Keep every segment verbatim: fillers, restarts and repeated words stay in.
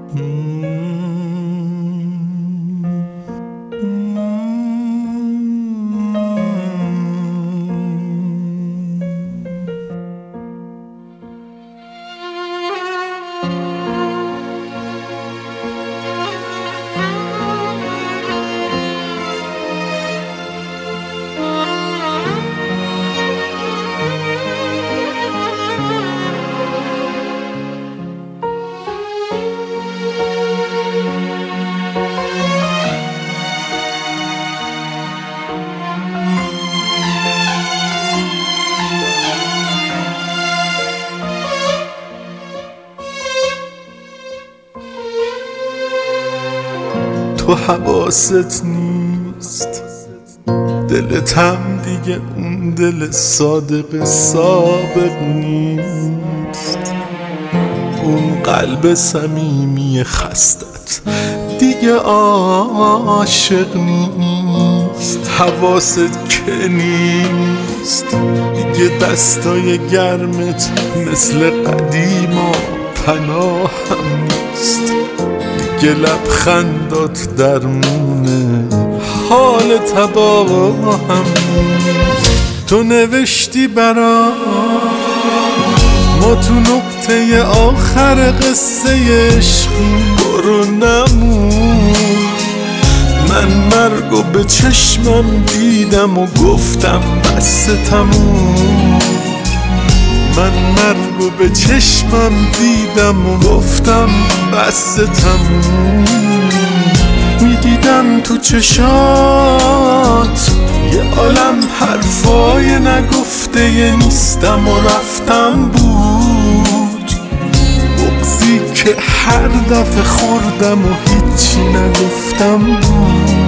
تو حواست نیست، دلتم دیگه اون دل صادق سابق نیست، اون قلب صمیمی خستت دیگه عاشق نیست. حواست که نیست دیگه دستای گرمت مثل قدیما پناهم نیست، دیگه لبخندات درمونه حال تباهم نیست. تو نوشتی برام ما تو نقطه آخر قصه عشقیم، برو نمون. من مرگو به چشمم دیدم و گفتم بس تموم. من مرگو به چشمم دیدم و گفتم بس تموم. میدیدم تو چشات یه عالم حرفای نگفته ی نیستم و رفتم بود، بغضی که هر دفعه خوردم و هیچی نگفتم بود،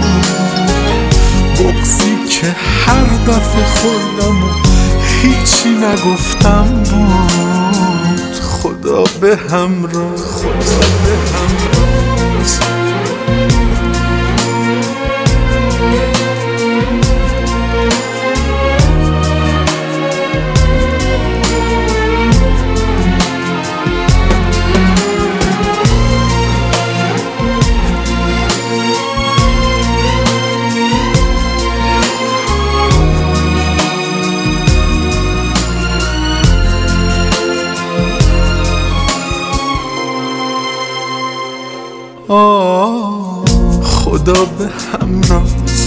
بغضی که هر دفعه خوردم و هیچی نگفتم بود. خدا به همراه، خدا به همراه. آه خدا به همراهت،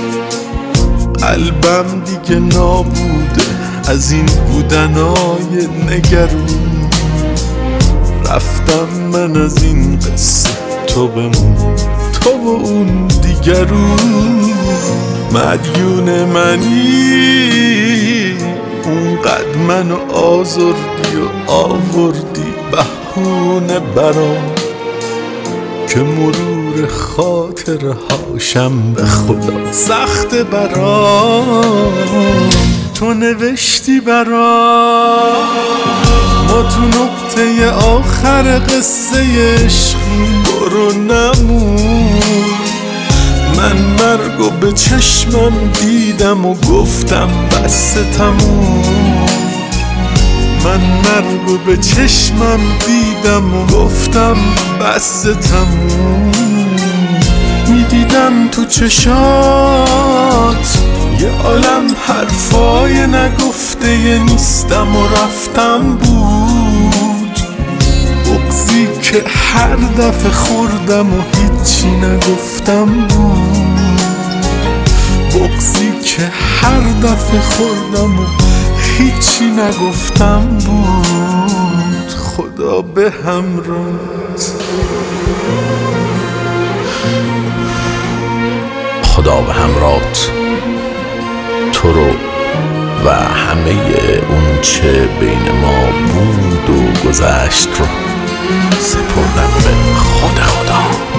قلبم دیگه نابوده از این بودنای نگرون. رفتم من از این قصه تو بمون، تو و اون دیگرون. مدیون منی اونقدر منو آزردی و آوردی بهونه برام که مرور خاطر هاشم به خدا سخت برام. تو نوشتی برام ما تو نقطه آخر قصه عشقیم، برو نمون. من مرگو به چشمم دیدم و گفتم بس تموم. من مرگو به چشمم دیدم و گفتم بس تموم. میدیدم تو چشات یه عالم حرفای نگفته ی نیستم و رفتم بود، بغضی که هر دفعه خوردم و هیچی نگفتم بود، بغضی که هر دفعه خوردم و هیچی نگفتم بود. خدا به همراهت، خدا به همراهت. تو رو و همه اون چه بین ما بود و گذشت رو سپردم به خود خدا.